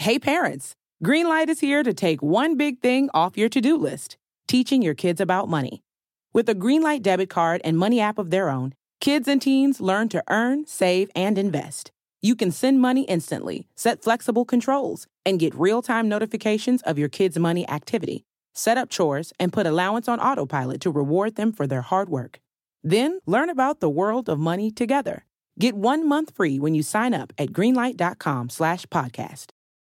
Hey parents, Greenlight is here to take one big thing off your to-do list, teaching your kids about money. With a Greenlight debit card and money app of their own, kids and teens learn to earn, save, and invest. You can send money instantly, set flexible controls, and get real-time notifications of your kids' money activity. Set up chores and put allowance on autopilot to reward them for their hard work. Then learn about the world of money together. Get 1 month free when you sign up at greenlight.com/podcast.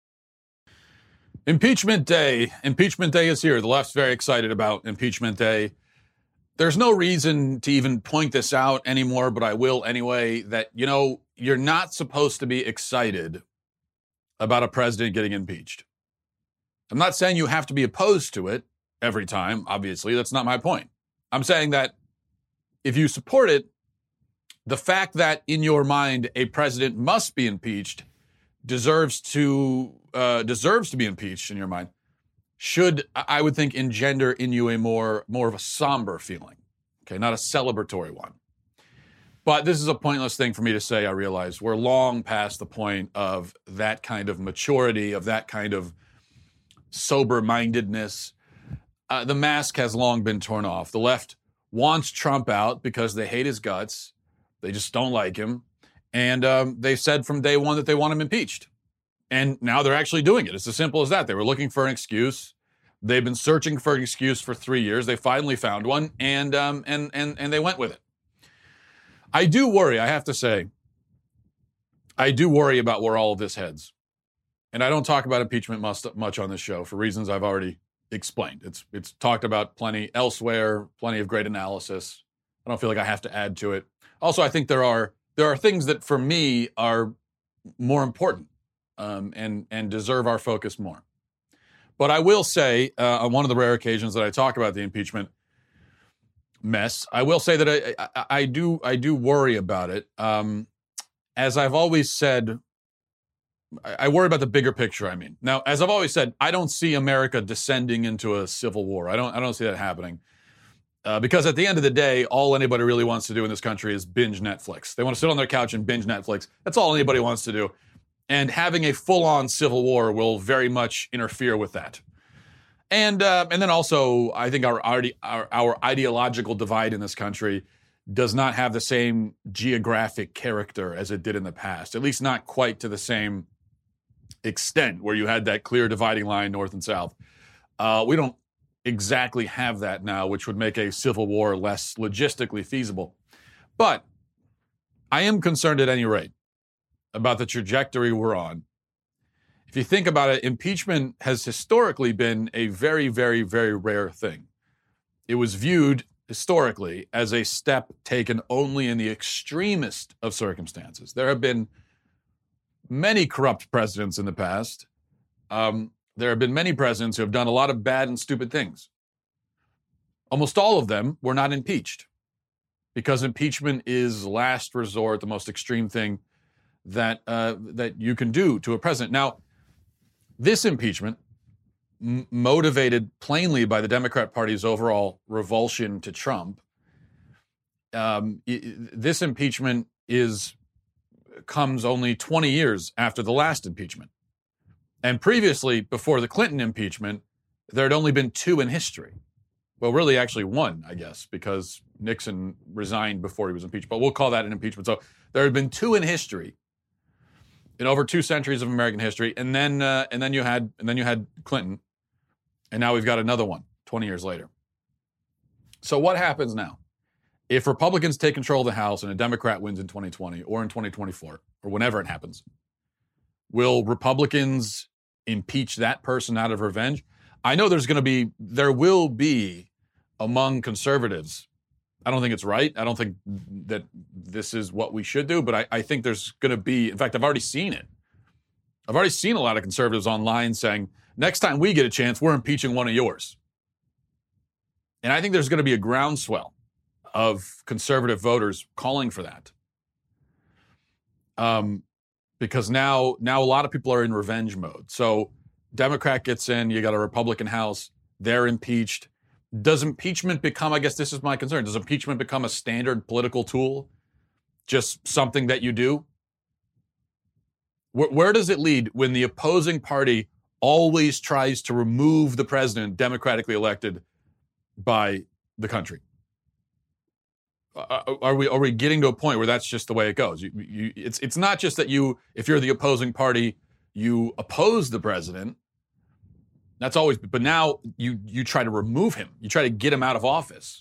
Impeachment Day. Impeachment Day is here. The left's very excited about Impeachment Day. There's no reason to even point this out anymore, but I will anyway, that, you're not supposed to be excited about a president getting impeached. I'm not saying you have to be opposed to it every time. Obviously, that's not my point. I'm saying that if you support it, the fact that in your mind a president must be impeached deserves to be impeached in your mind should, I would think, engender in you a more of a somber feeling, okay, not a celebratory one. But this is a pointless thing for me to say, I realize. We're long past the point of that kind of maturity, of that kind of sober-mindedness. The mask has long been torn off. The left wants Trump out because they hate his guts. They just don't like him. And they said from day one that they want him impeached. And now they're actually doing it. It's as simple as that. They were looking for an excuse. They've been searching for an excuse for 3 years. They finally found one, and they went with it. I do worry, I have to say, I do worry about where all of this heads. And I don't talk about impeachment much on this show for reasons I've already explained. It's talked about plenty elsewhere, plenty of great analysis. I don't feel like I have to add to it. Also, I think there are things that for me are more important and deserve our focus more. But I will say, on one of the rare occasions that I talk about the impeachment mess, I will say that I do worry about it. As I've always said, I worry about the bigger picture. I mean, now, as I've always said, I don't see America descending into a civil war. I don't see that happening. Because at the end of the day, all anybody really wants to do in this country is binge Netflix. They want to sit on their couch and binge Netflix. That's all anybody wants to do. And having a full-on civil war will very much interfere with that. And then also, I think our ideological divide in this country does not have the same geographic character as it did in the past, at least not quite to the same extent where you had that clear dividing line north and south. We don't exactly have that now, which would make a civil war less logistically feasible. But I am concerned at any rate about the trajectory we're on. If you think about it, impeachment has historically been a very, very, very rare thing. It was viewed historically as a step taken only in the extremest of circumstances. There have been many corrupt presidents in the past. There have been many presidents who have done a lot of bad and stupid things. Almost all of them were not impeached because impeachment is last resort, the most extreme thing that you can do to a president. Now, this impeachment, motivated plainly by the Democrat Party's overall revulsion to Trump, this impeachment comes only 20 years after the last impeachment. And previously, before the Clinton impeachment, there had only been 2 in history. Well, really, actually 1, I guess, because Nixon resigned before he was impeached. But we'll call that an impeachment. So there had been 2 in history, in over 2 centuries of American history, and then you had Clinton, and now we've got another one 20 years later. So what happens now? If Republicans take control of the House and a Democrat wins in 2020 or in 2024 or whenever it happens, will Republicans impeach that person out of revenge? I know there will be among conservatives. I don't think it's right. I don't think that this is what we should do, but I think there's going to be, in fact, I've already seen it. I've already seen a lot of conservatives online saying, next time we get a chance, we're impeaching one of yours. And I think there's going to be a groundswell of conservative voters calling for that. Because now a lot of people are in revenge mode. So Democrat gets in, you got a Republican House, they're impeached. Does impeachment become, I guess this is my concern, does impeachment become a standard political tool? Just something that you do? Where does it lead when the opposing party always tries to remove the president democratically elected by the country? Are we getting to a point where that's just the way it goes? It's not just that if you're the opposing party, you oppose the president. That's always, but now you try to remove him. You try to get him out of office.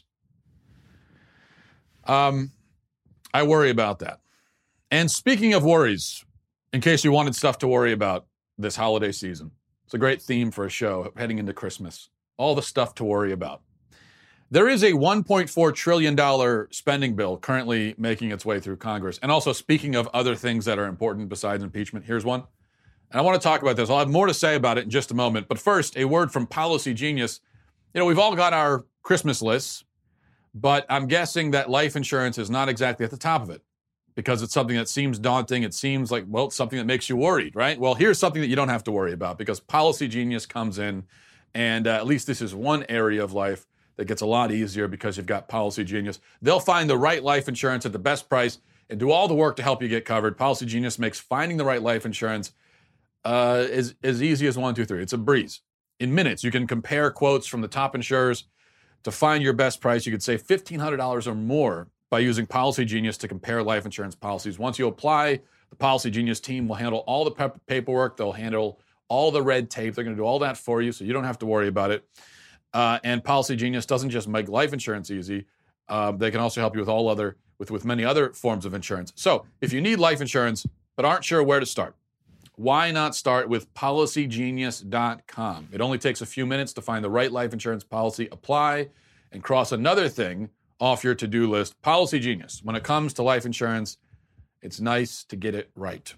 I worry about that. And speaking of worries, in case you wanted stuff to worry about this holiday season, it's a great theme for a show heading into Christmas. All the stuff to worry about. There is a $1.4 trillion spending bill currently making its way through Congress. And also, speaking of other things that are important besides impeachment, here's one. And I want to talk about this. I'll have more to say about it in just a moment. But first, a word from Policy Genius. We've all got our Christmas lists, but I'm guessing that life insurance is not exactly at the top of it because it's something that seems daunting. It seems like, well, it's something that makes you worried, right? Well, here's something that you don't have to worry about because Policy Genius comes in, and at least this is one area of life that gets a lot easier because you've got Policy Genius. They'll find the right life insurance at the best price and do all the work to help you get covered. Policy Genius makes finding the right life insurance as easy as 1, 2, 3. It's a breeze. In minutes, you can compare quotes from the top insurers to find your best price. You could save $1,500 or more by using Policy Genius to compare life insurance policies. Once you apply, the Policy Genius team will handle all the paperwork. They'll handle all the red tape. They're going to do all that for you, so you don't have to worry about it. And Policy Genius doesn't just make life insurance easy. They can also help you with many other forms of insurance. So if you need life insurance but aren't sure where to start, why not start with PolicyGenius.com? It only takes a few minutes to find the right life insurance policy, apply, and cross another thing off your to-do list. Policy Genius. When it comes to life insurance, it's nice to get it right.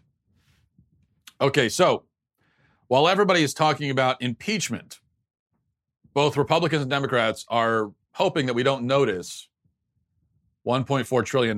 Okay, so while everybody is talking about impeachment, both Republicans and Democrats are hoping that we don't notice $1.4 trillion,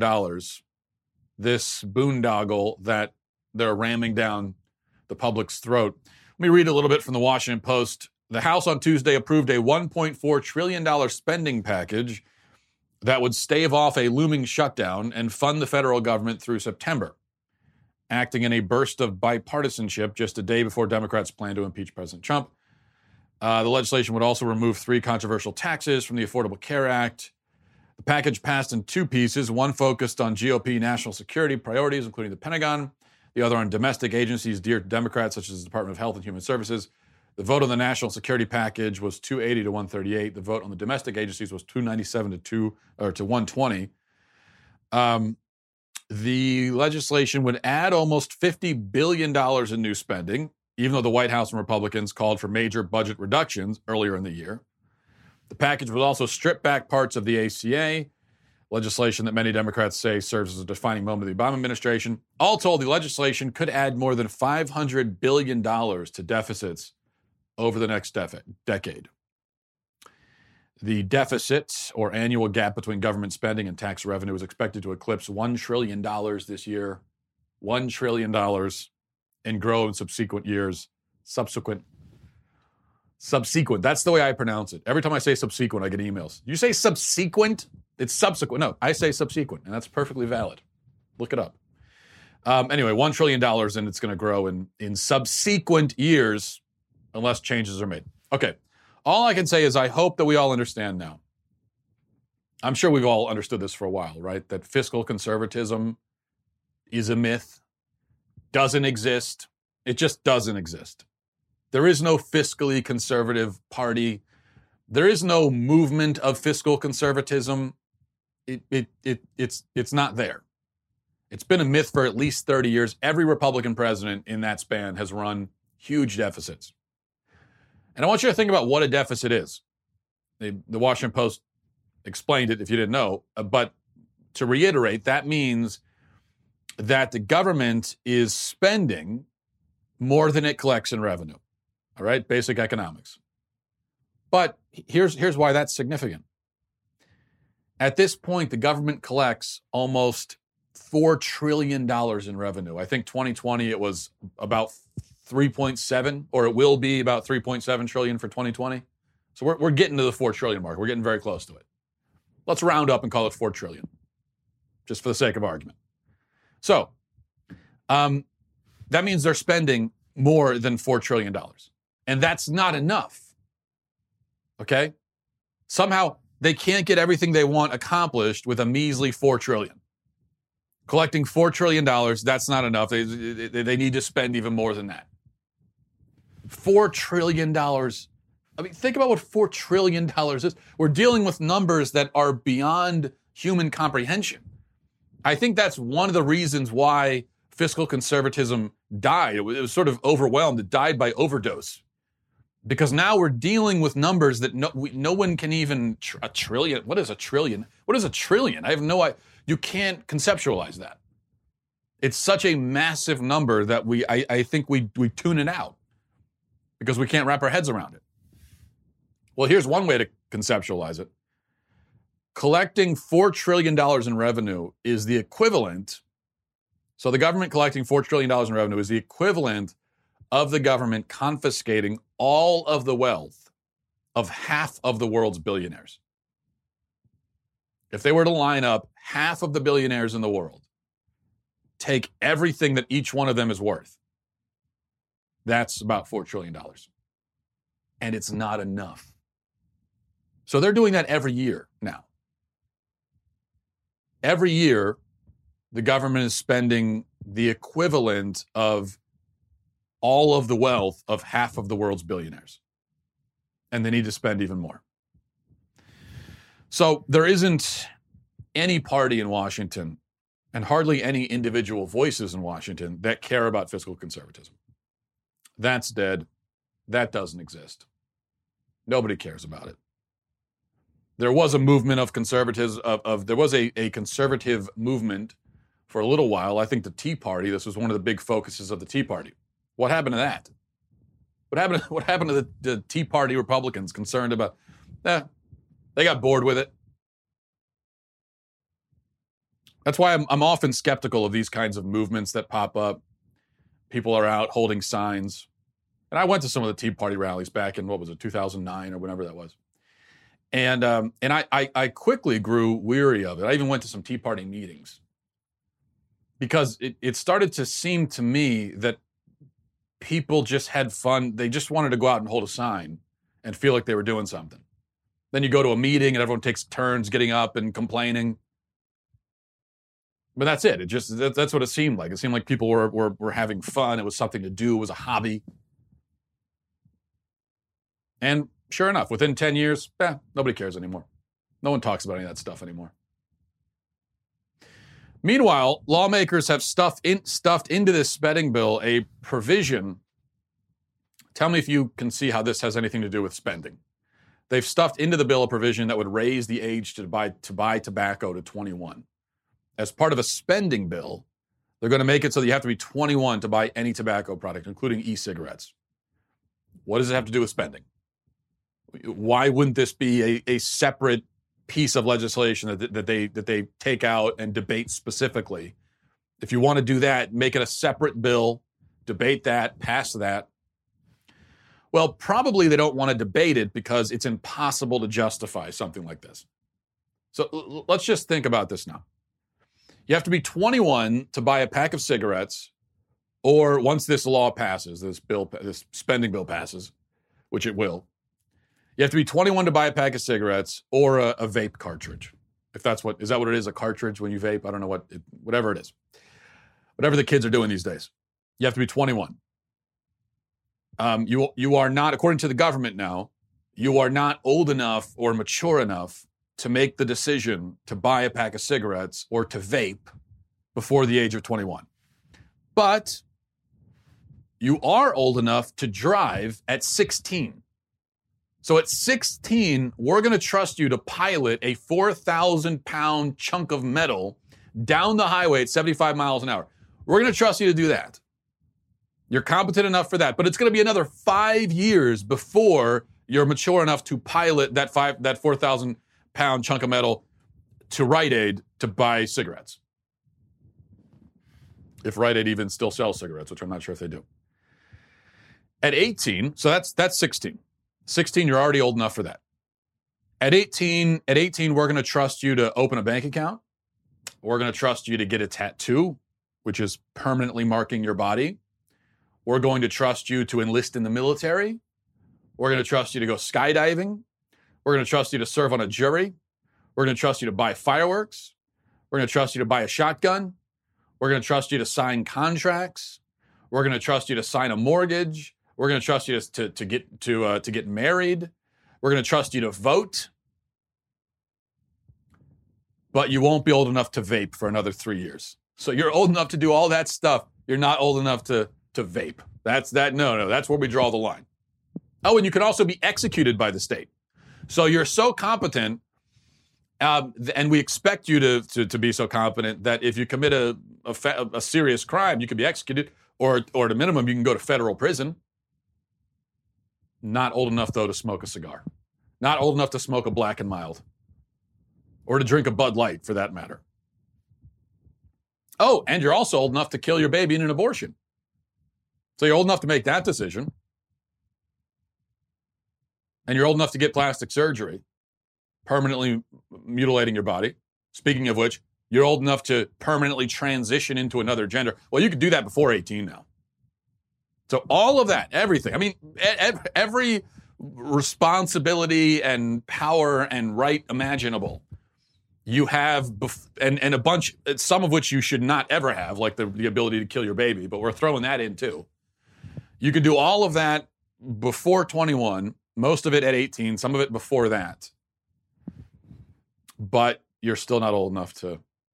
this boondoggle that they're ramming down the public's throat. Let me read a little bit from the Washington Post. The House on Tuesday approved a $1.4 trillion spending package that would stave off a looming shutdown and fund the federal government through September, acting in a burst of bipartisanship just a day before Democrats plan to impeach President Trump. The legislation would also remove 3 controversial taxes from the Affordable Care Act. The package passed in 2 pieces, one focused on GOP national security priorities, including the Pentagon, the other on domestic agencies dear to Democrats, such as the Department of Health and Human Services. The vote on the national security package was 280 to 138. The vote on the domestic agencies was 297 to 120. The legislation would add almost $50 billion in new spending, even though the White House and Republicans called for major budget reductions earlier in the year. The package would also strip back parts of the ACA, legislation that many Democrats say serves as a defining moment of the Obama administration. All told, the legislation could add more than $500 billion to deficits over the next decade. The deficit, or annual gap between government spending and tax revenue, is expected to eclipse $1 trillion this year. $1 trillion. And grow in subsequent years. Subsequent. That's the way I pronounce it. Every time I say subsequent, I get emails. You say subsequent? It's subsequent. No, I say subsequent, and that's perfectly valid. Look it up. Anyway, $1 trillion, and it's going to grow in subsequent years unless changes are made. Okay. All I can say is I hope that we all understand now. I'm sure we've all understood this for a while, right? That fiscal conservatism is a myth. Doesn't exist. It just doesn't exist. There is no fiscally conservative party. There is no movement of fiscal conservatism. It's not there. It's been a myth for at least 30 years. Every Republican president in that span has run huge deficits. And I want you to think about what a deficit is. The Washington Post explained it if you didn't know. But to reiterate, that means that the government is spending more than it collects in revenue. All right? Basic economics. But here's why that's significant. At this point, the government collects almost $4 trillion in revenue. I think 2020 it was about 3.7, or it will be about 3.7 trillion for 2020. So we're getting to the 4 trillion mark. We're getting very close to it. Let's round up and call it 4 trillion, just for the sake of argument. So, That means they're spending more than $4 trillion. And that's not enough. Okay? Somehow they can't get everything they want accomplished with a measly $4 trillion. Collecting $4 trillion, that's not enough. They need to spend even more than that. $4 trillion. I mean, think about what $4 trillion is. We're dealing with numbers that are beyond human comprehension. I think that's one of the reasons why fiscal conservatism died. It was sort of overwhelmed. It died by overdose. Because now we're dealing with numbers that no one can even, a trillion. What is a trillion? What is a trillion? I have no idea. You can't conceptualize that. It's such a massive number that I think we tune it out because we can't wrap our heads around it. Well, here's one way to conceptualize it. Collecting $4 trillion in revenue is the equivalent. So the government collecting $4 trillion in revenue is the equivalent of the government confiscating all of the wealth of half of the world's billionaires. If they were to line up half of the billionaires in the world, take everything that each one of them is worth, that's about $4 trillion. And it's not enough. So they're doing that every year now. Every year, the government is spending the equivalent of all of the wealth of half of the world's billionaires. And they need to spend even more. So there isn't any party in Washington and hardly any individual voices in Washington that care about fiscal conservatism. That's dead. That doesn't exist. Nobody cares about it. There was a movement of conservatives, there was a conservative movement for a little while. I think the Tea Party, this was one of the big focuses of the Tea Party. What happened to that? What happened to the Tea Party Republicans concerned about, they got bored with it. That's why I'm often skeptical of these kinds of movements that pop up. People are out holding signs. And I went to some of the Tea Party rallies back in, 2009 or whenever that was. And I quickly grew weary of it. I even went to some Tea Party meetings because it started to seem to me that people just had fun. They just wanted to go out and hold a sign and feel like they were doing something. Then you go to a meeting and everyone takes turns getting up and complaining. But that's it. That's what it seemed like. It seemed like people were having fun. It was something to do. It was a hobby. And sure enough, within 10 years, nobody cares anymore. No one talks about any of that stuff anymore. Meanwhile, lawmakers have stuffed into this spending bill a provision. Tell me if you can see how this has anything to do with spending. They've stuffed into the bill a provision that would raise the age to buy tobacco to 21. As part of a spending bill, they're going to make it so that you have to be 21 to buy any tobacco product, including e-cigarettes. What does it have to do with spending? Why wouldn't this be a separate piece of legislation that they take out and debate specifically? If you want to do that, make it a separate bill, debate that, pass that. Well, probably they don't want to debate it because it's impossible to justify something like this. So let's just think about this now. You have to be 21 to buy a pack of cigarettes, or once this law passes, this spending bill passes, which it will, you have to be 21 to buy a pack of cigarettes or a vape cartridge. Is that what it is, a cartridge when you vape? I don't know whatever it is. Whatever the kids are doing these days. You have to be 21. You are not, according to the government now, you are not old enough or mature enough to make the decision to buy a pack of cigarettes or to vape before the age of 21. But you are old enough to drive at 16. So at 16, we're going to trust you to pilot a 4,000-pound chunk of metal down the highway at 75 miles an hour. We're going to trust you to do that. You're competent enough for that, but it's going to be another 5 years before you're mature enough to pilot that 4,000-pound chunk of metal to Rite Aid to buy cigarettes. If Rite Aid even still sells cigarettes, which I'm not sure if they do. At 18, so that's 16. 16, you're already old enough for that. At 18, we're going to trust you to open a bank account. We're going to trust you to get a tattoo, which is permanently marking your body. We're going to trust you to enlist in the military. We're going to trust you to go skydiving. We're going to trust you to serve on a jury. We're going to trust you to buy fireworks. We're going to trust you to buy a shotgun. We're going to trust you to sign contracts. We're going to trust you to sign a mortgage. We're going to trust you to get married. We're going to trust you to vote. But you won't be old enough to vape for another 3 years. So you're old enough to do all that stuff. You're not old enough to vape. That's where we draw the line. Oh, and you can also be executed by the state. So you're so competent, and we expect you to be so competent that if you commit a serious crime, you can be executed, or at a minimum, you can go to federal prison. Not old enough, though, to smoke a cigar. Not old enough to smoke a Black and Mild. Or to drink a Bud Light, for that matter. Oh, and you're also old enough to kill your baby in an abortion. So you're old enough to make that decision. And you're old enough to get plastic surgery, permanently mutilating your body. Speaking of which, you're old enough to permanently transition into another gender. Well, you could do that before 18 now. So all of that, everything. I mean, every responsibility and power and right imaginable you have, and a bunch, some of which you should not ever have, like the ability to kill your baby, but we're throwing that in too. You can do all of that before 21, most of it at 18, some of it before that. But you're still not old enough to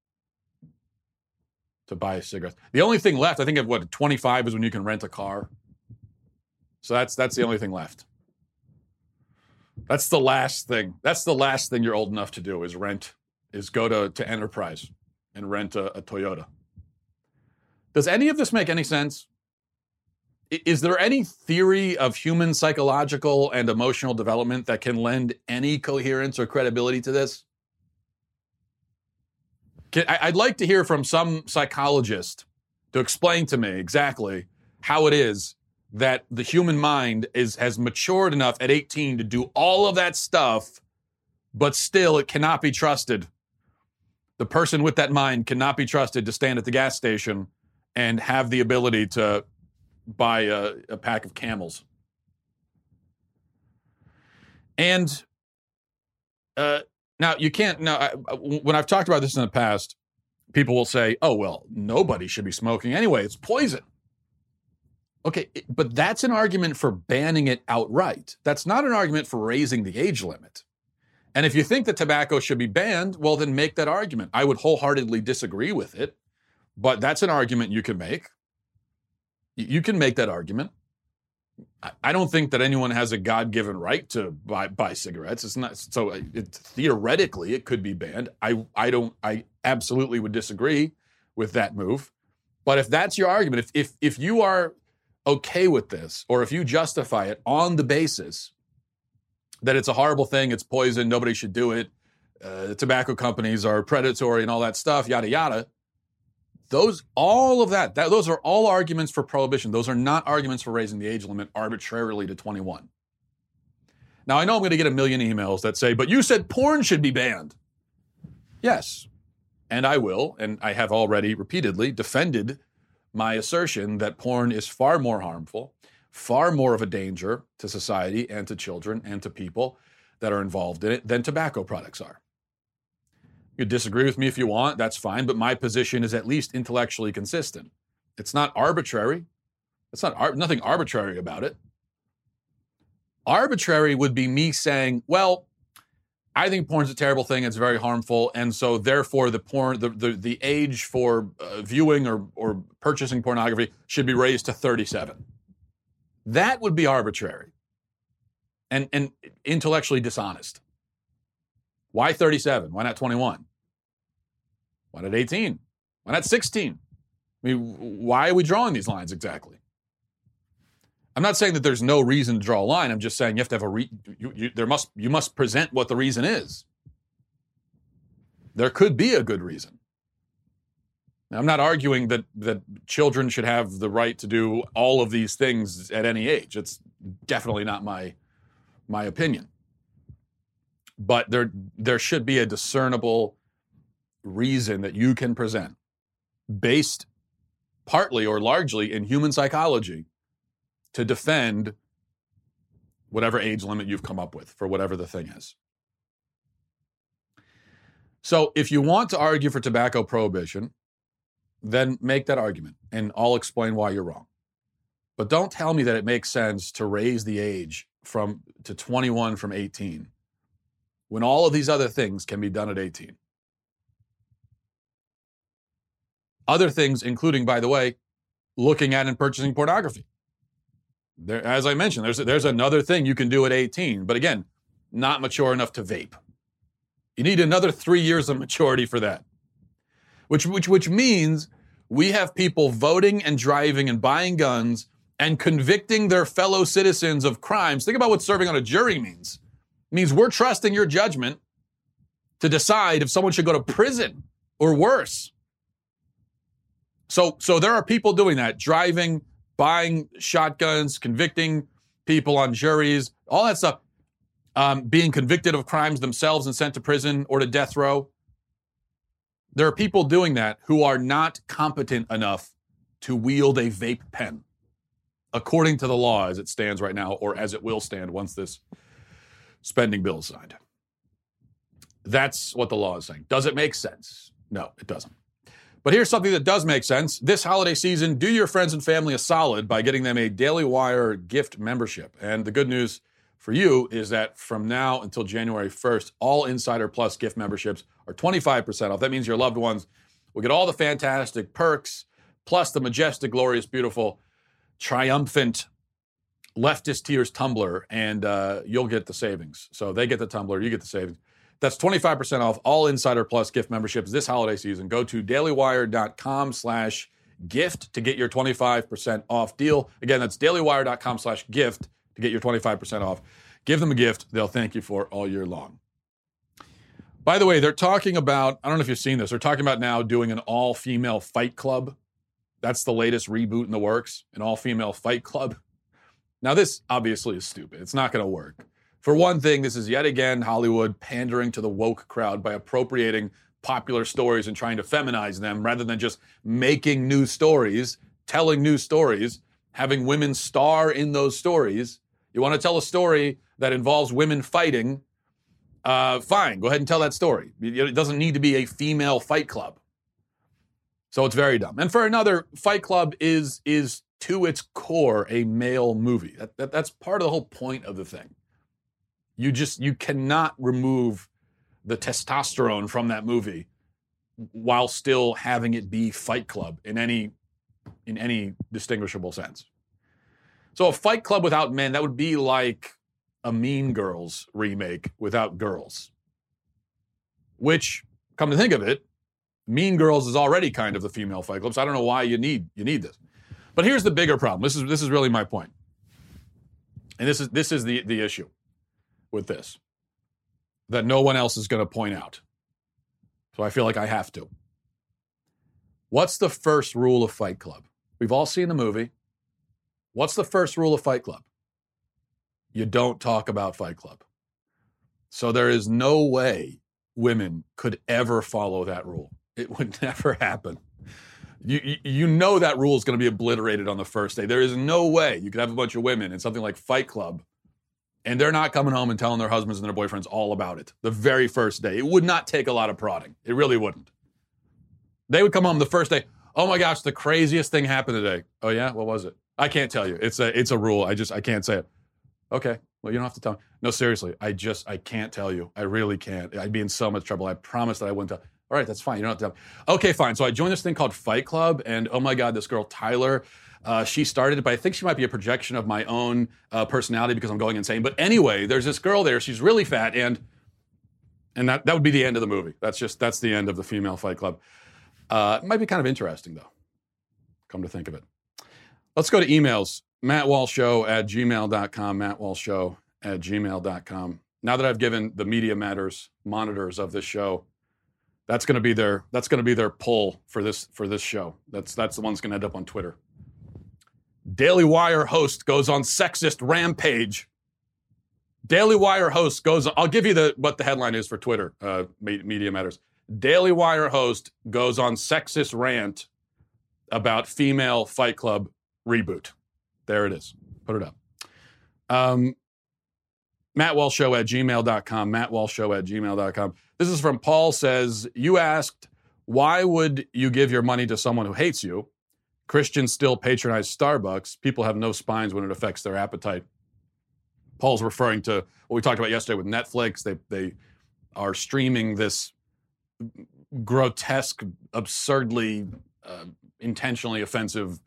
buy cigarettes. The only thing left, I think at 25 is when you can rent a car. So that's the only thing left. That's the last thing. That's the last thing you're old enough to do is go to Enterprise and rent a Toyota. Does any of this make any sense? Is there any theory of human psychological and emotional development that can lend any coherence or credibility to this? I'd like to hear from some psychologist to explain to me exactly how it is that the human mind has matured enough at 18 to do all of that stuff, but still it cannot be trusted. The person with that mind cannot be trusted to stand at the gas station and have the ability to buy a pack of Camels. And now you can't. Now, when I've talked about this in the past, people will say, "Oh well, nobody should be smoking anyway. It's poison." Okay, but that's an argument for banning it outright. That's not an argument for raising the age limit. And if you think that tobacco should be banned, well, then make that argument. I would wholeheartedly disagree with it, but that's an argument you can make. You can make that argument. I don't think that anyone has a God-given right to buy cigarettes. It's not so. Theoretically, it could be banned. I absolutely would disagree with that move. But if that's your argument, if you are okay with this, or if you justify it on the basis that it's a horrible thing, it's poison, nobody should do it, tobacco companies are predatory and all that stuff, yada yada. Those are all arguments for prohibition. Those are not arguments for raising the age limit arbitrarily to 21. Now, I know I'm going to get a million emails that say, but you said porn should be banned. Yes, and I will, and I have already repeatedly defended my assertion that porn is far more harmful, far more of a danger to society and to children and to people that are involved in it than tobacco products are. You disagree with me if you want, that's fine, but my position is at least intellectually consistent. It's not arbitrary. It's nothing arbitrary about it. Arbitrary would be me saying, well, I think porn's a terrible thing, it's very harmful, and so therefore the age for viewing or purchasing pornography should be raised to 37. That would be arbitrary and intellectually dishonest. Why 37? Why not 21? Why not 18? Why not 16? I mean, why are we drawing these lines exactly? I'm not saying that there's no reason to draw a line. I'm just saying you have to have you must present what the reason is. There could be a good reason. Now, I'm not arguing that children should have the right to do all of these things at any age. It's definitely not my opinion. But there should be a discernible reason that you can present based partly or largely in human psychology to defend whatever age limit you've come up with for whatever the thing is. So if you want to argue for tobacco prohibition, then make that argument, and I'll explain why you're wrong. But don't tell me that it makes sense to raise the age to 21 from 18 when all of these other things can be done at 18. Other things, including, by the way, looking at and purchasing pornography. As I mentioned, there's another thing you can do at 18, but again, not mature enough to vape. You need another 3 years of maturity for that. Which means we have people voting and driving and buying guns and convicting their fellow citizens of crimes. Think about what serving on a jury means. It means we're trusting your judgment to decide if someone should go to prison or worse. So there are people doing that, driving, buying shotguns, convicting people on juries, all that stuff, being convicted of crimes themselves and sent to prison or to death row. There are people doing that who are not competent enough to wield a vape pen, according to the law as it stands right now, or as it will stand once this spending bill is signed. That's what the law is saying. Does it make sense? No, it doesn't. But here's something that does make sense. This holiday season, do your friends and family a solid by getting them a Daily Wire gift membership. And the good news for you is that from now until January 1st, all Insider Plus gift memberships are 25% off. That means your loved ones will get all the fantastic perks, plus the majestic, glorious, beautiful, triumphant leftist tears tumbler, and you'll get the savings. So they get the tumbler, you get the savings. That's 25% off all Insider Plus gift memberships this holiday season. Go to dailywire.com/gift to get your 25% off deal. Again, that's dailywire.com/gift to get your 25% off. Give them a gift. They'll thank you for it all year long. By the way, they're talking about, I don't know if you've seen this, they're talking about now doing an all-female fight club. That's the latest reboot in the works, an all-female fight club. Now, this obviously is stupid. It's not going to work. For one thing, this is yet again Hollywood pandering to the woke crowd by appropriating popular stories and trying to feminize them rather than just making new stories, telling new stories, having women star in those stories. You want to tell a story that involves women fighting, fine, go ahead and tell that story. It doesn't need to be a female fight club. So it's very dumb. And for another, Fight Club is to its core a male movie. That's part of the whole point of the thing. You cannot remove the testosterone from that movie while still having it be Fight Club in any distinguishable sense. So a Fight Club without men, that would be like a Mean Girls remake without girls. Which, come to think of it, Mean Girls is already kind of the female Fight Club, so I don't know why you need this. But here's the bigger problem. This is really my point. And this is the issue with this that no one else is going to point out. So I feel like I have to. What's the first rule of Fight Club? We've all seen the movie. What's the first rule of Fight Club? You don't talk about Fight Club. So there is no way women could ever follow that rule. It would never happen. You know that rule is going to be obliterated on the first day. There is no way you could have a bunch of women in something like Fight Club and they're not coming home and telling their husbands and their boyfriends all about it the very first day. It would not take a lot of prodding. It really wouldn't. They would come home the first day. Oh my gosh, the craziest thing happened today. Oh yeah? What was it? I can't tell you. It's a rule. I can't say it. Okay. Well, you don't have to tell me. No, seriously. I can't tell you. I really can't. I'd be in so much trouble. I promise that I wouldn't tell. All right, that's fine. You don't have to tell me. Okay, fine. So I joined this thing called Fight Club, and oh my God, this girl, Tyler, she started it, but I think she might be a projection of my own personality because I'm going insane. But anyway, there's this girl there. She's really fat, and that would be the end of the movie. That's the end of the female Fight Club. It might be kind of interesting, though, come to think of it. Let's go to emails. MattWalshShow@gmail.com, MattWalshShow@gmail.com. Now that I've given the Media Matters monitors of this show, that's going to be their pull for this show. That's the one that's going to end up on Twitter. Daily Wire host goes on sexist rampage. Daily Wire host goes on, I'll give you what the headline is for Twitter, Media Matters. Daily Wire host goes on sexist rant about female Fight Club reboot. There it is. Put it up. MattWalshShow@gmail.com. MattWalshShow@gmail.com. This is from Paul. Says, you asked, why would you give your money to someone who hates you? Christians still patronize Starbucks. People have no spines when it affects their appetite. Paul's referring to what we talked about yesterday with Netflix. They are streaming this grotesque, absurdly, intentionally offensive,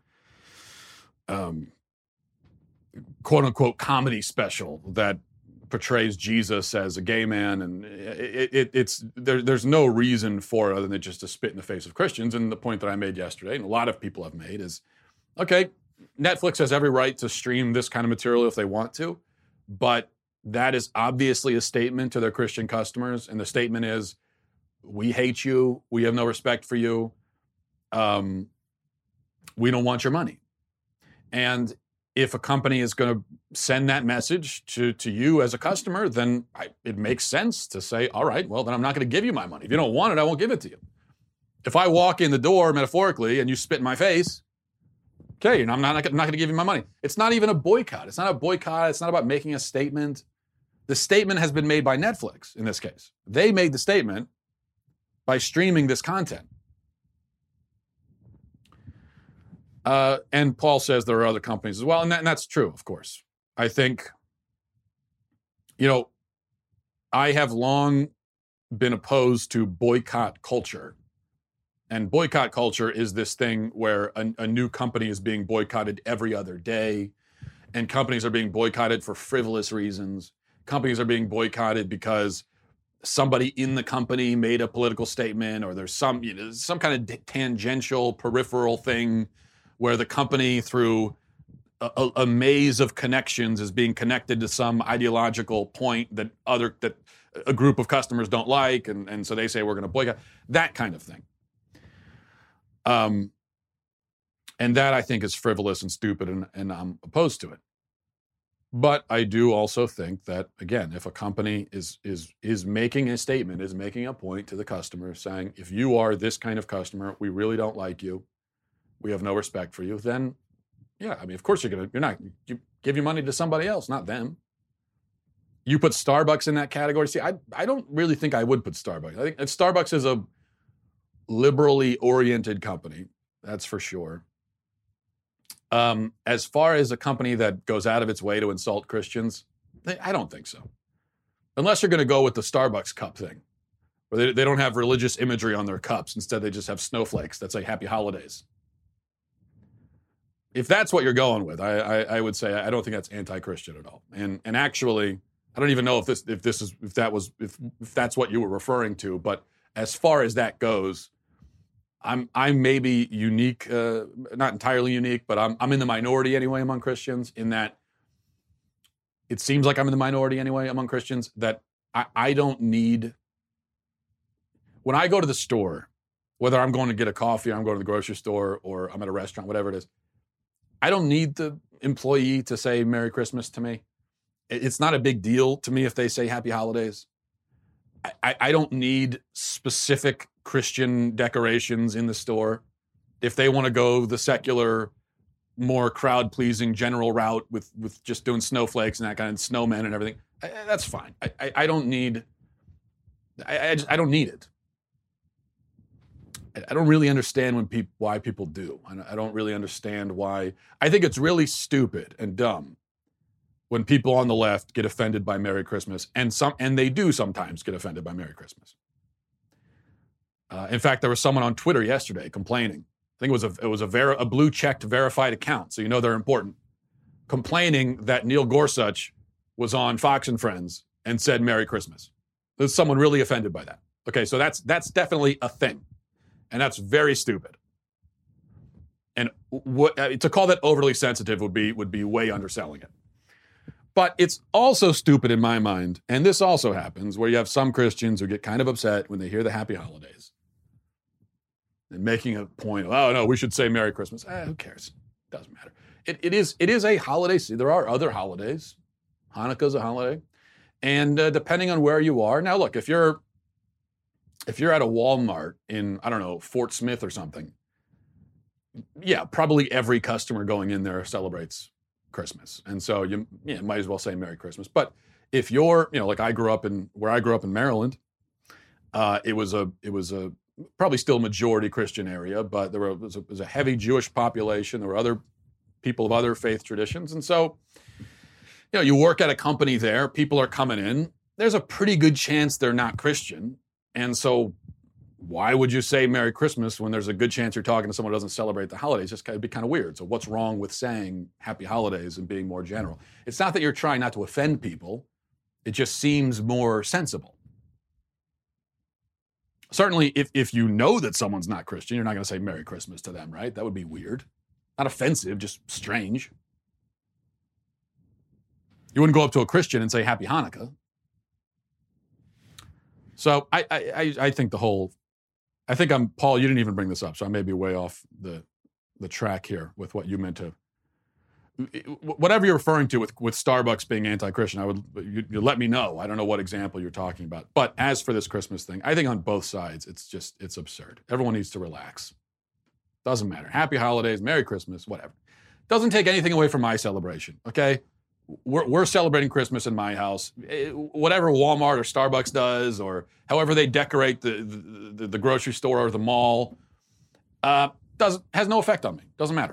quote-unquote comedy special that portrays Jesus as a gay man, and there's no reason for it other than just to spit in the face of Christians. And the point that I made yesterday, and a lot of people have made, is, okay, Netflix has every right to stream this kind of material if they want to, but that is obviously a statement to their Christian customers, and the statement is, we hate you, we have no respect for you, we don't want your money. And if a company is going to send that message to you as a customer, then it makes sense to say, all right, well, then I'm not going to give you my money. If you don't want it, I won't give it to you. If I walk in the door, metaphorically, and you spit in my face, okay, I'm not going to give you my money. It's not even a boycott. It's not a boycott. It's not about making a statement. The statement has been made by Netflix in this case. They made the statement by streaming this content. And Paul says there are other companies as well, and that's true, of course. I think, I have long been opposed to boycott culture. And boycott culture is this thing where a new company is being boycotted every other day, and companies are being boycotted for frivolous reasons. Companies are being boycotted because somebody in the company made a political statement, or there's some kind of tangential, peripheral thing where the company, through a maze of connections, is being connected to some ideological point that a group of customers don't like, and so they say we're going to boycott, that kind of thing. And that, I think, is frivolous and stupid, and I'm opposed to it. But I do also think that, again, if a company is making a statement, is making a point to the customer saying, if you are this kind of customer, we really don't like you, we have no respect for you, then, yeah, I mean, of course you give your money to somebody else, not them. You put Starbucks in that category. See, I don't really think I would put Starbucks. I think Starbucks is a liberally oriented company, that's for sure. As far as a company that goes out of its way to insult Christians, I don't think so. Unless you're going to go with the Starbucks cup thing, where they don't have religious imagery on their cups. Instead, they just have snowflakes that say Happy Holidays. If that's what you're going with, I would say I don't think that's anti-Christian at all. And actually, I don't even know if that's what you were referring to. But as far as that goes, I'm maybe unique, not entirely unique, but I'm in the minority anyway among Christians, in that it seems like I'm in the minority anyway among Christians, that I don't need, when I go to the store, whether I'm going to get a coffee or I'm going to the grocery store or I'm at a restaurant, whatever it is, I don't need the employee to say Merry Christmas to me. It's not a big deal to me if they say Happy Holidays. I don't need specific Christian decorations in the store. If they want to go the secular, more crowd-pleasing general route with just doing snowflakes and that kind of snowmen and everything, that's fine. I don't need. I don't need it. I don't really understand why people do. I don't really understand why. I think it's really stupid and dumb when people on the left get offended by Merry Christmas, and they do sometimes get offended by Merry Christmas. In fact, there was someone on Twitter yesterday complaining. I think it was a blue-checked verified account, so you know they're important, complaining that Neil Gorsuch was on Fox and Friends and said Merry Christmas. There's someone really offended by that. Okay, so that's definitely a thing, and that's very stupid. And to call that overly sensitive would be way underselling it. But it's also stupid in my mind, and this also happens, where you have some Christians who get kind of upset when they hear the Happy Holidays and making a point of, oh no, we should say Merry Christmas. Who cares? Doesn't matter. It is a holiday. There are other holidays. Hanukkah's a holiday, and depending on where you are. Now, look, if you're at a Walmart in, I don't know, Fort Smith or something, yeah, probably every customer going in there celebrates Christmas. And so you might as well say Merry Christmas. But if you're, like I grew up in Maryland, it was a probably still majority Christian area, but there was a heavy Jewish population. There were other people of other faith traditions. And so, you work at a company there, people are coming in. There's a pretty good chance they're not Christian. And so why would you say Merry Christmas when there's a good chance you're talking to someone who doesn't celebrate the holidays? It'd be kind of weird. So what's wrong with saying Happy Holidays and being more general? It's not that you're trying not to offend people. It just seems more sensible. Certainly, if you know that someone's not Christian, you're not going to say Merry Christmas to them, right? That would be weird. Not offensive, just strange. You wouldn't go up to a Christian and say Happy Hanukkah. So I think Paul, you didn't even bring this up, so I may be way off the track here with what you meant to, whatever you're referring to with Starbucks being anti-Christian, you let me know. I don't know what example you're talking about. But as for this Christmas thing, I think on both sides, it's absurd. Everyone needs to relax. Doesn't matter. Happy holidays, Merry Christmas, whatever. Doesn't take anything away from my celebration, okay? We're celebrating Christmas in my house. Whatever Walmart or Starbucks does, or however they decorate the grocery store or the mall, has no effect on me. Doesn't matter.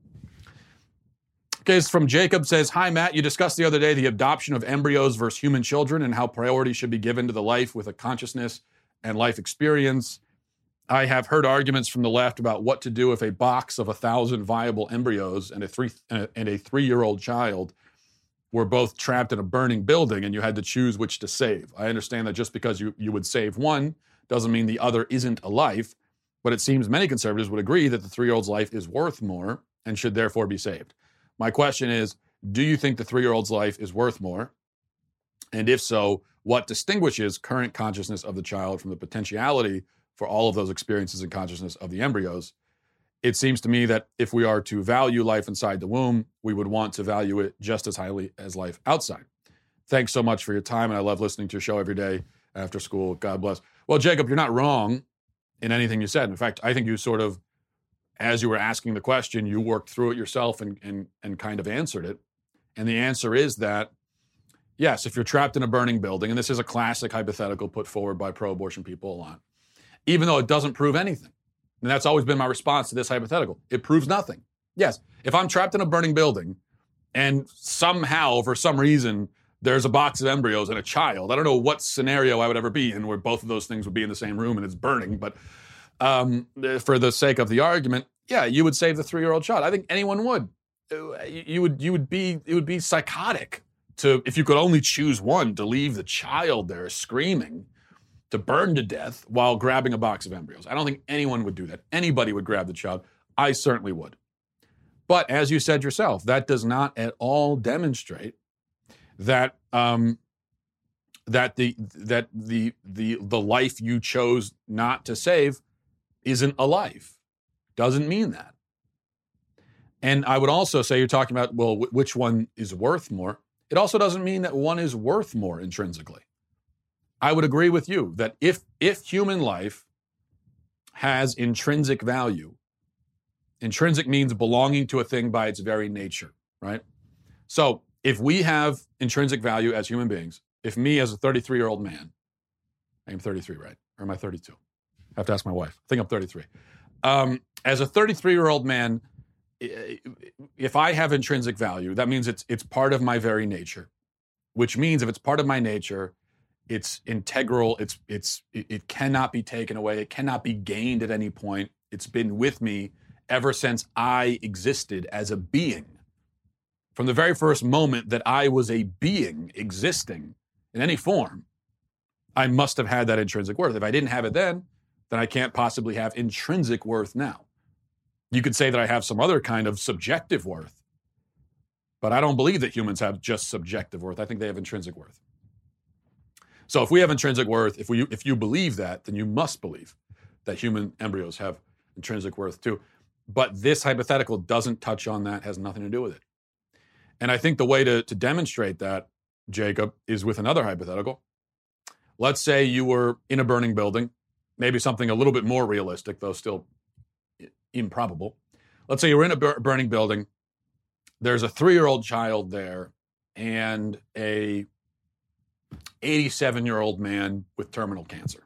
Okay, it's from Jacob, says, "Hi, Matt. You discussed the other day the adoption of embryos versus human children and how priority should be given to the life with a consciousness and life experience. I have heard arguments from the left about what to do if a box of 1,000 viable embryos and a 3-year-old child were both trapped in a burning building and you had to choose which to save. I understand that just because you would save one doesn't mean the other isn't a life, but it seems many conservatives would agree that the 3-year-old's life is worth more and should therefore be saved. My question is, do you think the 3-year-old's life is worth more? And if so, what distinguishes current consciousness of the child from the potentiality for all of those experiences and consciousness of the embryos? It seems to me that if we are to value life inside the womb, we would want to value it just as highly as life outside. Thanks so much for your time, and I love listening to your show every day after school. God bless." Well, Jacob, you're not wrong in anything you said. In fact, I think you sort of, as you were asking the question, you worked through it yourself and kind of answered it. And the answer is that, yes, if you're trapped in a burning building, and this is a classic hypothetical put forward by pro-abortion people a lot, even though it doesn't prove anything. And that's always been my response to this hypothetical. It proves nothing. Yes, if I'm trapped in a burning building and somehow, for some reason, there's a box of embryos and a child, I don't know what scenario I would ever be in where both of those things would be in the same room and it's burning, but for the sake of the argument, yeah, you would save the 3-year-old child. I think anyone would. It would be psychotic if you could only choose one, to leave the child there screaming to burn to death while grabbing a box of embryos. I don't think anyone would do that. Anybody would grab the child. I certainly would. But as you said yourself, that does not at all demonstrate that the life you chose not to save isn't a life. Doesn't mean that. And I would also say, you're talking about, well, which one is worth more? It also doesn't mean that one is worth more intrinsically. I would agree with you that if human life has intrinsic value, intrinsic means belonging to a thing by its very nature, right? So if we have intrinsic value as human beings, if me as a 33-year-old man, I'm 33, right? Or am I 32? I have to ask my wife. I think I'm 33. As a 33-year-old man, if I have intrinsic value, that means it's part of my very nature, which means if it's part of my nature, it's integral. It cannot be taken away. It cannot be gained at any point. It's been with me ever since I existed as a being. From the very first moment that I was a being existing in any form, I must have had that intrinsic worth. If I didn't have it then I can't possibly have intrinsic worth now. You could say that I have some other kind of subjective worth, but I don't believe that humans have just subjective worth. I think they have intrinsic worth. So if we have intrinsic worth, if you believe that, then you must believe that human embryos have intrinsic worth too. But this hypothetical doesn't touch on that, has nothing to do with it. And I think the way to demonstrate that, Jacob, is with another hypothetical. Let's say you were in a burning building, maybe something a little bit more realistic, though still improbable. Let's say you were in a burning building there's a 3-year-old child there and a 87-year-old man with terminal cancer.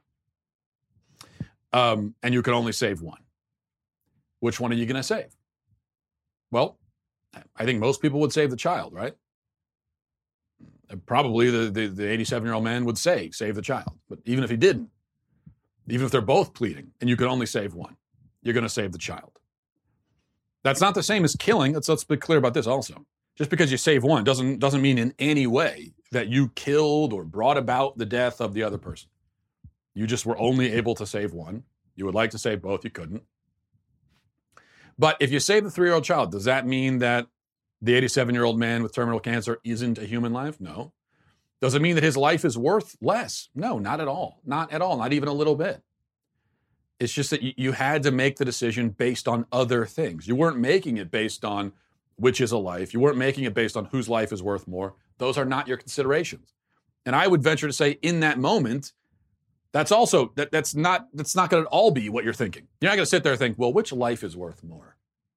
And you can only save one. Which one are you going to save? Well, I think most people would save the child, right? Probably the 87-year-old man would save the child. But even if he didn't, even if they're both pleading and you can only save one, you're going to save the child. That's not the same as killing. Let's be clear about this also. Just because you save one doesn't mean in any way that you killed or brought about the death of the other person. You just were only able to save one. You would like to save both. You couldn't. But if you save the 3-year-old child, does that mean that the 87-year-old man with terminal cancer isn't a human life? No. Does it mean that his life is worth less? No, not at all. Not at all. Not even a little bit. It's just that you had to make the decision based on other things. You weren't making it based on which is a life. You weren't making it based on whose life is worth more. Those are not your considerations. And I would venture to say in that moment, that's not going to all be what you're thinking. You're not going to sit there and think, well, which life is worth more?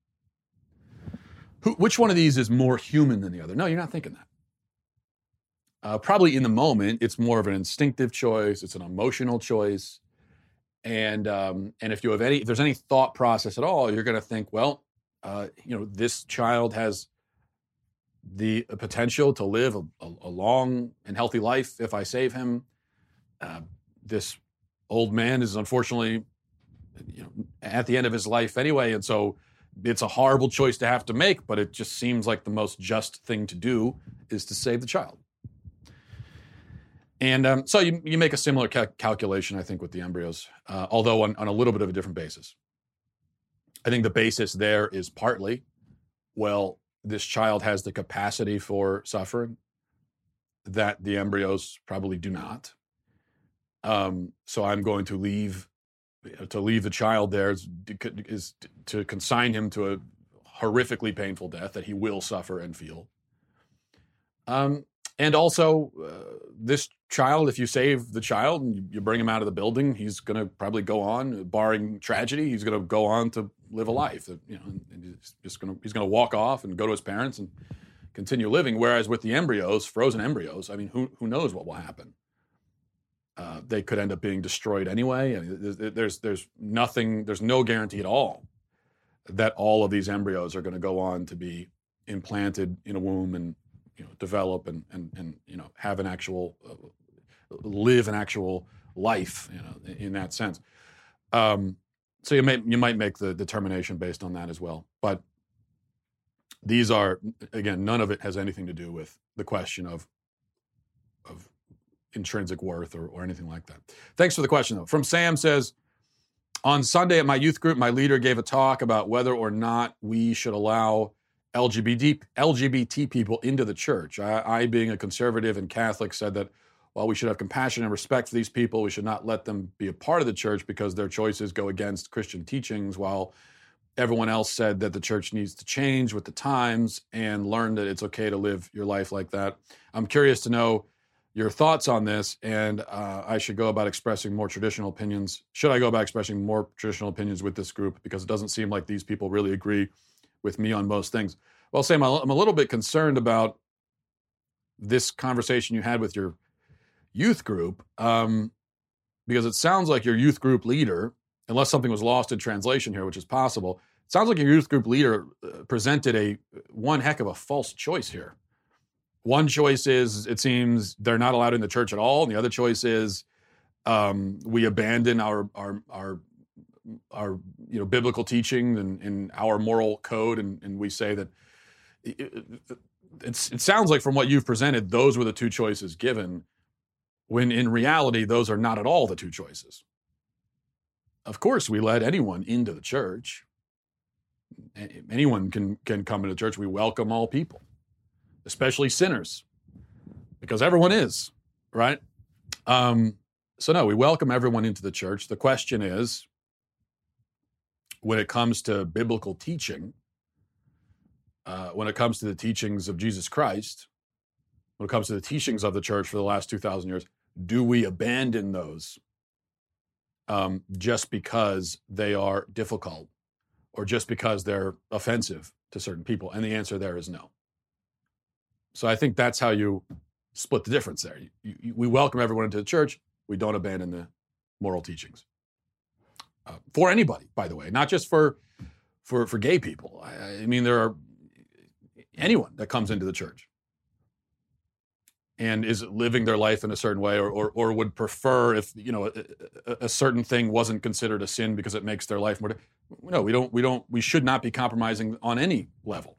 Which one of these is more human than the other? No, you're not thinking that. Probably in the moment, it's more of an instinctive choice. It's an emotional choice. And if there's any thought process at all, you're going to think, well, this child has the potential to live a long and healthy life if I save him. This old man is unfortunately, at the end of his life anyway, and so it's a horrible choice to have to make, but it just seems like the most just thing to do is to save the child. And so you make a similar calculation, I think, with the embryos, although on a little bit of a different basis. I think the basis there is partly, well, this child has the capacity for suffering that the embryos probably do not. So I'm going to leave the child there is to consign him to a horrifically painful death that he will suffer and feel. And also, this child, if you save the child and you bring him out of the building, he's going to probably go on, barring tragedy, he's going to go on to live a life. And he's going to walk off and go to his parents and continue living. Whereas with the embryos, frozen embryos, I mean, who knows what will happen? They could end up being destroyed anyway. I mean, there's no guarantee at all that all of these embryos are going to go on to be implanted in a womb and develop and have an actual live an actual life in that sense. So you might make the determination based on that as well. But these are, again, none of it has anything to do with the question of intrinsic worth or anything like that. Thanks for the question, though. From Sam says, on Sunday at my youth group, my leader gave a talk about whether or not we should allow LGBT people into the church. I, being a conservative and Catholic, said that while we should have compassion and respect for these people, we should not let them be a part of the church because their choices go against Christian teachings, while everyone else said that the church needs to change with the times and learn that it's okay to live your life like that. I'm curious to know your thoughts on this, and I should go about expressing more traditional opinions. Should I go about expressing more traditional opinions with this group? Because it doesn't seem like these people really agree with me on most things. Well, Sam, I'm a little bit concerned about this conversation you had with your youth group, because it sounds like your youth group leader, unless something was lost in translation here, which is possible, it sounds like your youth group leader presented one heck of a false choice here. One choice is, it seems, they're not allowed in the church at all, and the other choice is we abandon our biblical teaching and our moral code, and we say that it sounds like from what you've presented, those were the two choices given, when in reality, those are not at all the two choices. Of course, we let anyone into the church. Anyone can come into church. We welcome all people, especially sinners, because everyone is, right? So no, we welcome everyone into the church. The question is, when it comes to biblical teaching, when it comes to the teachings of Jesus Christ, when it comes to the teachings of the church for the last 2,000 years, do we abandon those just because they are difficult or just because they're offensive to certain people? And the answer there is no. So I think that's how you split the difference there. We welcome everyone into the church. We don't abandon the moral teachings. For anybody, by the way, not just for gay people. I mean, there are anyone that comes into the church and is living their life in a certain way, or would prefer if a certain thing wasn't considered a sin because it makes their life more. No, we should not be compromising on any level.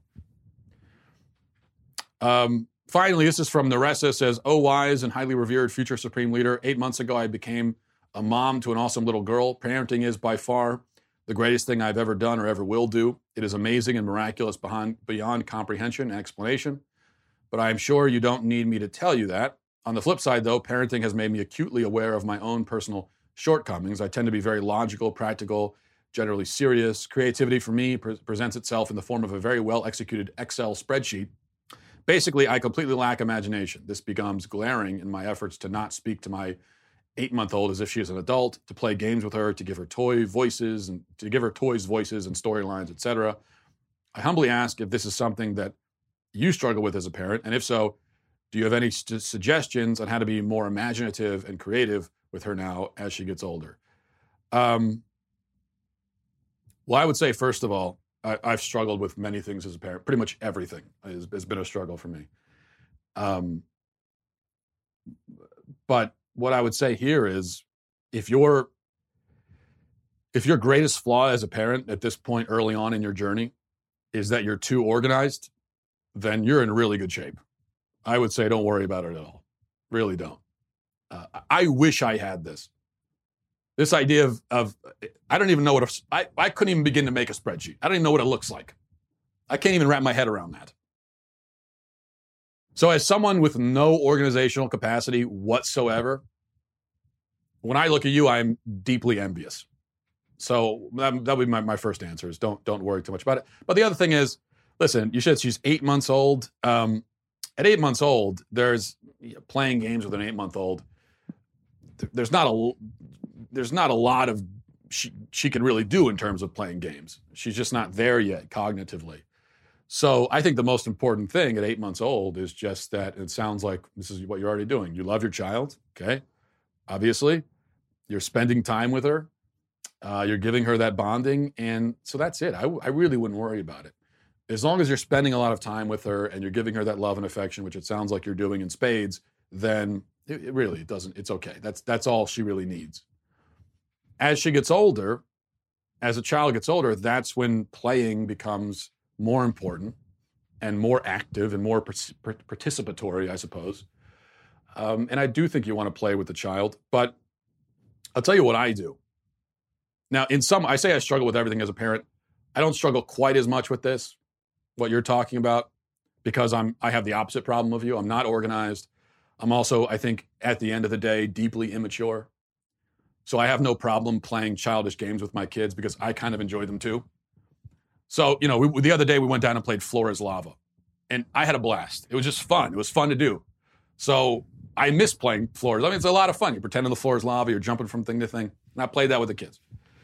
Finally, this is from Neressa. Says, "Oh, wise and highly revered future Supreme Leader, 8 months ago I became a mom to an awesome little girl. Parenting is by far the greatest thing I've ever done or ever will do. It is amazing and miraculous beyond comprehension and explanation. But I am sure you don't need me to tell you that. On the flip side, though, parenting has made me acutely aware of my own personal shortcomings. I tend to be very logical, practical, generally serious. Creativity for me presents itself in the form of a very well-executed Excel spreadsheet. Basically, I completely lack imagination. This becomes glaring in my efforts to not speak to my 8-month-old as if she is an adult, to play games with her, to give her toys voices and storylines, etc. I humbly ask if this is something that you struggle with as a parent, and if so, do you have any suggestions on how to be more imaginative and creative with her now as she gets older?" Well, I would say, first of all, I've struggled with many things as a parent. Pretty much everything has been a struggle for me. But what I would say here is, if your greatest flaw as a parent at this point early on in your journey is that you're too organized, then you're in really good shape. I would say don't worry about it at all. Really don't. I wish I had this. This idea of I don't even know what I couldn't even begin to make a spreadsheet. I don't even know what it looks like. I can't even wrap my head around that. So as someone with no organizational capacity whatsoever, when I look at you, I'm deeply envious. So that would be my first answer is don't worry too much about it. But the other thing is, listen, you said she's 8 months old. At 8 months old, there's playing games with an 8-month-old. There's not a lot of she can really do in terms of playing games. She's just not there yet cognitively. So I think the most important thing at 8 months old is just that it sounds like this is what you're already doing. You love your child, okay? Obviously, you're spending time with her. You're giving her that bonding, and so that's it. I really wouldn't worry about it. As long as you're spending a lot of time with her and you're giving her that love and affection, which it sounds like you're doing in spades, then it doesn't. It's okay. That's all she really needs. As she gets older, as a child gets older, that's when playing becomes more important and more active and more participatory, I suppose. And I do think you want to play with the child, but I'll tell you what I do. Now, I say I struggle with everything as a parent. I don't struggle quite as much with this, what you're talking about, because I have the opposite problem of you. I'm not organized. I'm also, I think, at the end of the day, deeply immature. So I have no problem playing childish games with my kids because I kind of enjoy them too. So, the other day we went down and played Floor is Lava, and I had a blast. It was just fun. It was fun to do. So I miss playing floors. I mean, it's a lot of fun. You're pretending the floor is lava. You're jumping from thing to thing. And I played that with the kids.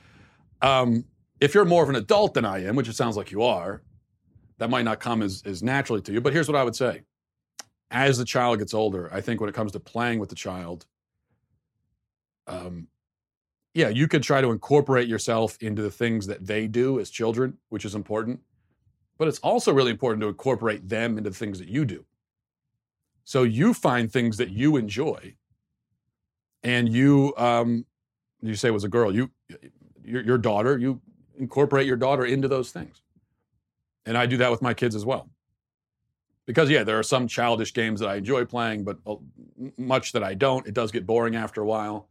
If you're more of an adult than I am, which it sounds like you are, that might not come as naturally to you. But here's what I would say. As the child gets older, I think when it comes to playing with the child, you could try to incorporate yourself into the things that they do as children, which is important. But it's also really important to incorporate them into the things that you do. So you find things that you enjoy, and you say it was a girl, your daughter, you incorporate your daughter into those things. And I do that with my kids as well. Because, there are some childish games that I enjoy playing, but much that I don't. It does get boring after a while.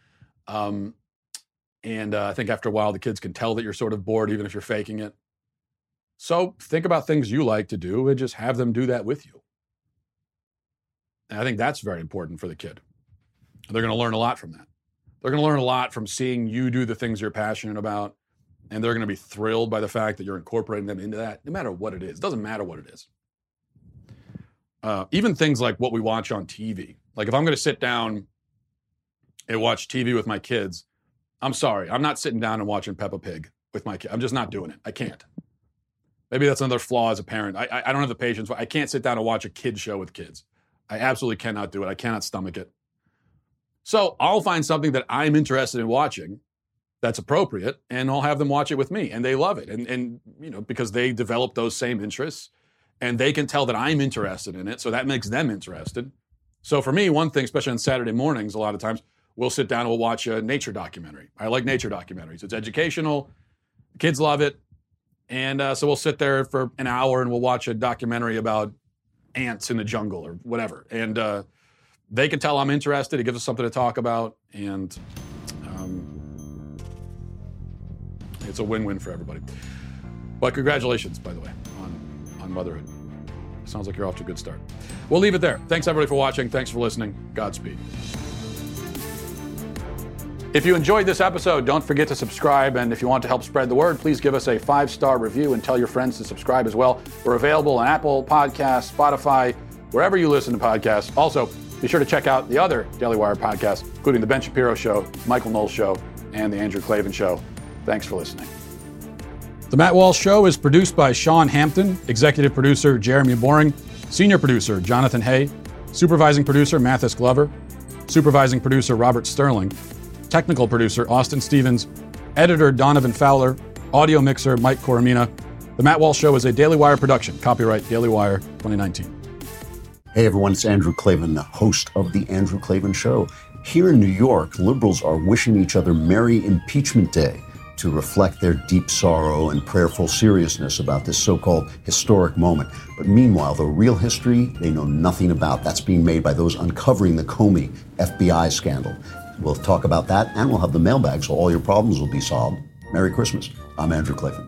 And I think after a while, the kids can tell that you're sort of bored, even if you're faking it. So think about things you like to do and just have them do that with you. And I think that's very important for the kid. They're going to learn a lot from that. They're going to learn a lot from seeing you do the things you're passionate about, and they're going to be thrilled by the fact that you're incorporating them into that, no matter what it is. It doesn't matter what it is. Even things like what we watch on TV. Like if I'm going to sit down and watch TV with my kids, I'm sorry, I'm not sitting down and watching Peppa Pig with my kids. I'm just not doing it. I can't. Maybe that's another flaw as a parent. I don't have the patience. I can't sit down and watch a kid show with kids. I absolutely cannot do it. I cannot stomach it. So I'll find something that I'm interested in watching that's appropriate, and I'll have them watch it with me, and they love it. And because they develop those same interests, and they can tell that I'm interested in it, so that makes them interested. So for me, one thing, especially on Saturday mornings, a lot of times, we'll sit down and we'll watch a nature documentary. I like nature documentaries. It's educational. The kids love it. And so we'll sit there for an hour and we'll watch a documentary about ants in the jungle or whatever. And they can tell I'm interested. It gives us something to talk about. And it's a win-win for everybody. But congratulations, by the way, on motherhood. Sounds like you're off to a good start. We'll leave it there. Thanks, everybody, for watching. Thanks for listening. Godspeed. If you enjoyed this episode, don't forget to subscribe. And if you want to help spread the word, please give us a 5-star review and tell your friends to subscribe as well. We're available on Apple Podcasts, Spotify, wherever you listen to podcasts. Also, be sure to check out the other Daily Wire podcasts, including The Ben Shapiro Show, Michael Knowles Show, and The Andrew Klavan Show. Thanks for listening. The Matt Walsh Show is produced by Sean Hampton, executive producer Jeremy Boring, senior producer Jonathan Hay, supervising producer Mathis Glover, supervising producer Robert Sterling, technical producer Austin Stevens, editor Donovan Fowler, audio mixer Mike Coromina. The Matt Walsh Show is a Daily Wire production. Copyright Daily Wire 2019. Hey everyone, it's Andrew Klavan, the host of The Andrew Klavan Show. Here in New York, liberals are wishing each other Merry Impeachment Day to reflect their deep sorrow and prayerful seriousness about this so-called historic moment. But meanwhile, the real history they know nothing about. That's being made by those uncovering the Comey FBI scandal. We'll talk about that, and we'll have the mailbag, so all your problems will be solved. Merry Christmas. I'm Andrew Klavan.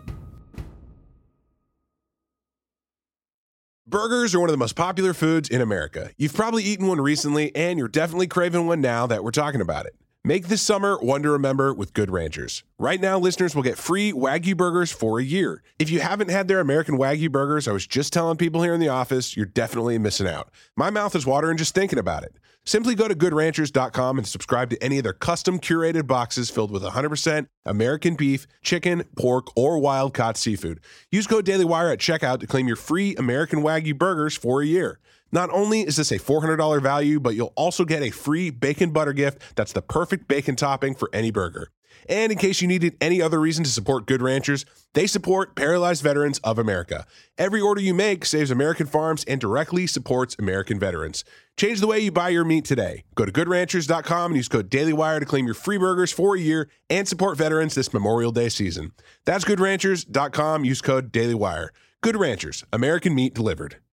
Burgers are one of the most popular foods in America. You've probably eaten one recently, and you're definitely craving one now that we're talking about it. Make this summer one to remember with Good Ranchers. Right now, listeners will get free Wagyu burgers for a year. If you haven't had their American Wagyu burgers, I was just telling people here in the office, you're definitely missing out. My mouth is watering just thinking about it. Simply go to goodranchers.com and subscribe to any of their custom curated boxes filled with 100% American beef, chicken, pork, or wild-caught seafood. Use code DailyWire at checkout to claim your free American Wagyu burgers for a year. Not only is this a $400 value, but you'll also get a free bacon butter gift that's the perfect bacon topping for any burger. And in case you needed any other reason to support Good Ranchers, they support Paralyzed Veterans of America. Every order you make saves American farms and directly supports American veterans. Change the way you buy your meat today. Go to goodranchers.com and use code DailyWire to claim your free burgers for a year and support veterans this Memorial Day season. That's goodranchers.com. Use code DailyWire. Good Ranchers, American meat delivered.